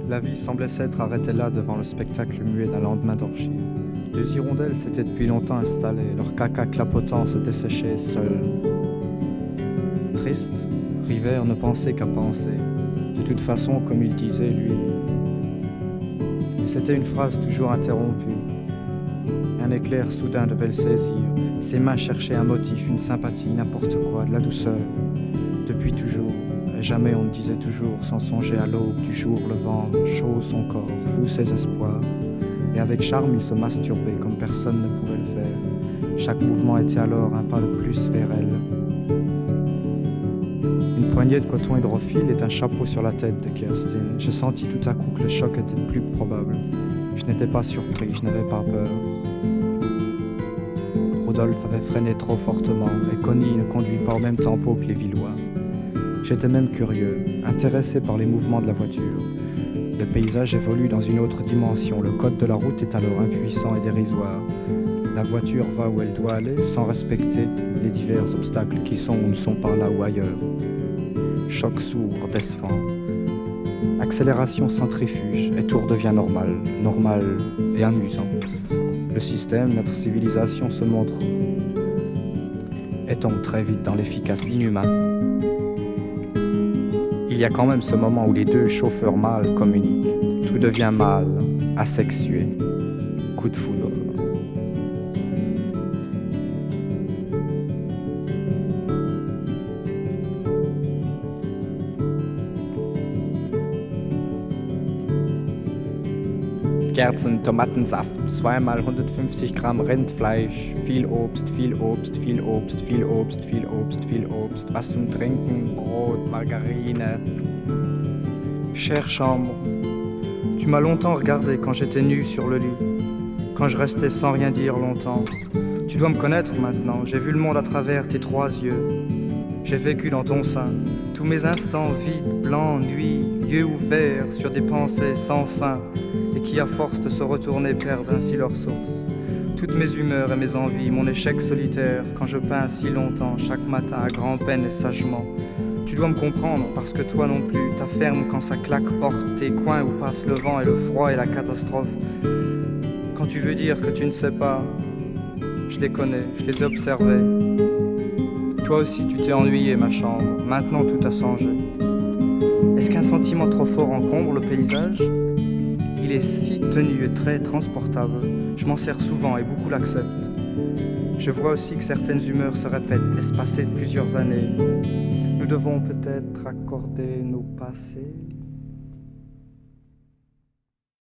La vie semblait s'être arrêtée là devant le spectacle muet d'un lendemain d'orgie. Deux hirondelles s'étaient depuis longtemps installées, leur caca clapotant se desséchait seul. Triste, River ne pensait qu'à penser. De toute façon, comme il disait, lui. Et c'était une phrase toujours interrompue. Un éclair soudain devait le saisir. Ses mains cherchaient un motif, une sympathie, n'importe quoi, de la douceur. Depuis toujours, et jamais on ne disait toujours, sans songer à l'aube du jour levant, chaud son corps, fou ses espoirs. Et avec charme, il se masturbait comme personne ne pouvait le faire. Chaque mouvement était alors un pas de plus vers elle. Une poignée de coton hydrophile et un chapeau sur la tête de Kerstin. J'ai senti tout à coup que le choc était plus probable. Je n'étais pas surpris, je n'avais pas peur. Rodolphe avait freiné trop fortement et Connie ne conduit pas au même tempo que les Villois. J'étais même curieux, intéressé par les mouvements de la voiture. Le paysage évolue dans une autre dimension. Le code de la route est alors impuissant et dérisoire. La voiture va où elle doit aller sans respecter les divers obstacles qui sont ou ne sont pas là ou ailleurs. Choc sourd, décevant. Accélération centrifuge et tout redevient normal, normal et amusant. Le système, notre civilisation se montre et tombe très vite dans l'efficace inhumain. Il y a quand même ce moment où les deux chauffeurs mâles communiquent. Tout devient mâle, asexué. Coup de foudre. Kerzen, Tomatensaft, 2 mal 150 Gramm Rindfleisch, viel Obst, viel Obst, viel Obst, viel Obst, viel Obst, viel Obst, was zum Trinken, Brot, Margarine. Chère chambre, tu m'as longtemps regardé quand j'étais nu sur le lit, quand je restais sans rien dire longtemps. Tu dois me connaître maintenant, j'ai vu le monde à travers tes 3 yeux. J'ai vécu dans ton sein, tous mes instants vides, blancs, nuits, yeux ouverts sur des pensées sans fin, et qui à force de se retourner perdent ainsi leur source. Toutes mes humeurs et mes envies, mon échec solitaire, quand je peins si longtemps, chaque matin à grand-peine et sagement. Tu dois me comprendre, parce que toi non plus, ta ferme quand ça claque porte tes coins où passe le vent et le froid et la catastrophe. Quand tu veux dire que tu ne sais pas, je les connais, je les ai observés. Toi aussi tu t'es ennuyé ma chambre, maintenant tout a changé. Est-ce qu'un sentiment trop fort encombre le paysage ? Il est si tenu et très transportable, je m'en sers souvent et beaucoup l'acceptent. Je vois aussi que certaines humeurs se répètent, espacées de plusieurs années. Nous devons peut-être accorder nos passés.